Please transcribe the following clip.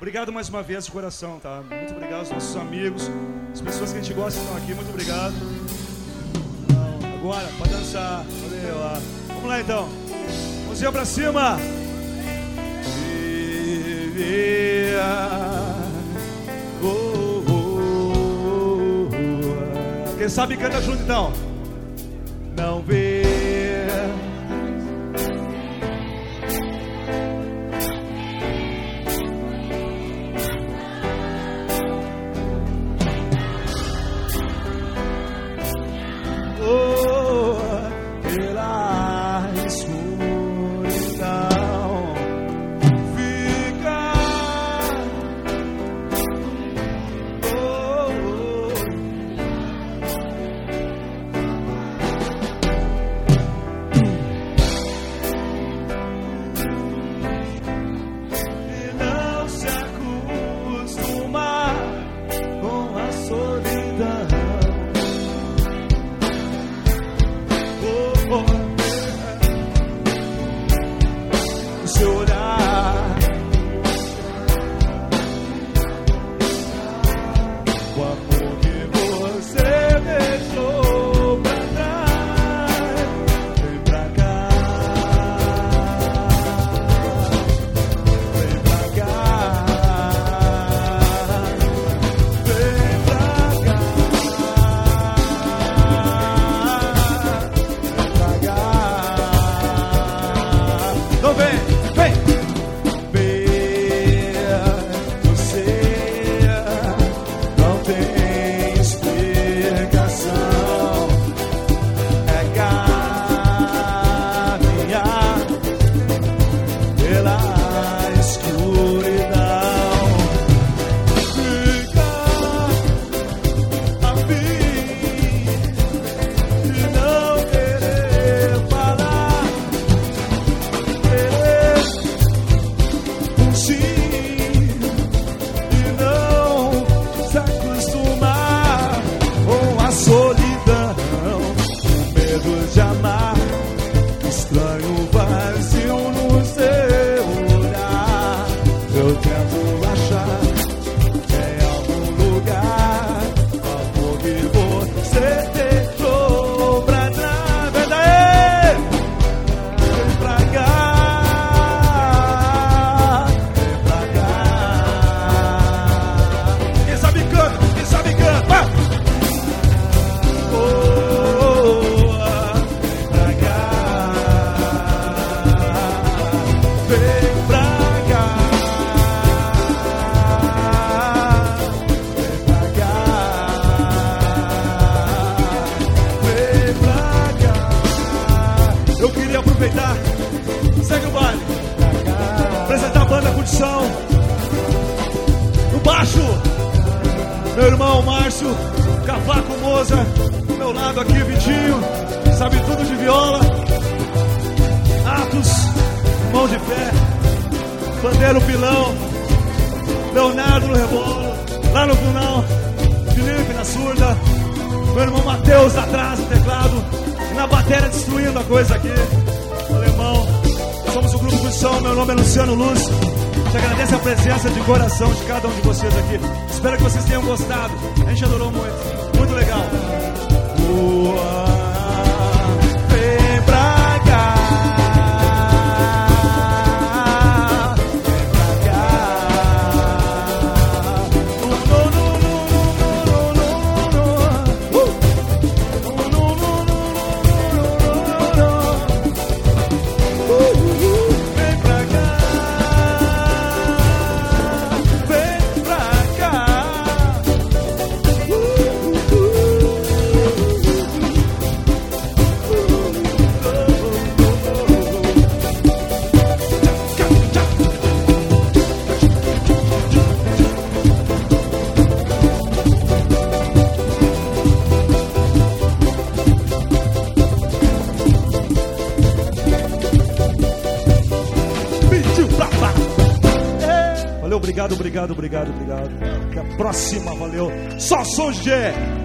Obrigado mais uma vez de coração, tá? Muito obrigado aos nossos amigos, as pessoas que a gente gosta estão aqui, muito obrigado. Agora, pode dançar. Valeu lá. Vamos lá então. Mãozinha pra cima. Quem sabe canta junto então. Não vê. Segue o baile. Apresentar a banda Curtição. No baixo, meu irmão Márcio, Cavaco Moza. Do meu lado aqui, Vitinho, sabe tudo de viola. Atos, mão de fé. Bandeiro Pilão. Leonardo no rebolo. Lá no Brunão, Felipe na surda. Meu irmão Matheus atrás no teclado. E na bateria destruindo a coisa aqui. Alemão, somos o Grupo Curtição. Meu nome é Luciano Luz. Te agradeço a presença de coração de cada um de vocês aqui. Espero que vocês tenham gostado. A gente adorou muito. Muito legal. Vem pra cá. Obrigado. Até a próxima, valeu. Só som, DJ.